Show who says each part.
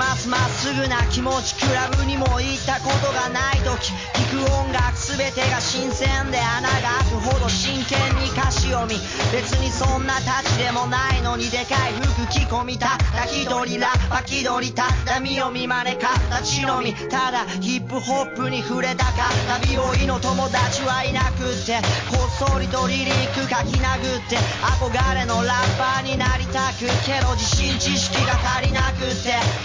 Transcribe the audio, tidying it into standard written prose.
Speaker 1: ますまっすぐな気持ちクラブにも行ったことがない時聴く音楽全てが新鮮で穴が開くほど真剣に歌詞を見別にそんなたちでもないのにでかい服着込みた泣き鳥ラパ気取りた波を見まね形のみただヒップホップに触れたか旅ボーイの友達はいなくってこっそりとリリック書き殴って憧れのラッパーになりたくけど自信知識が足りなくって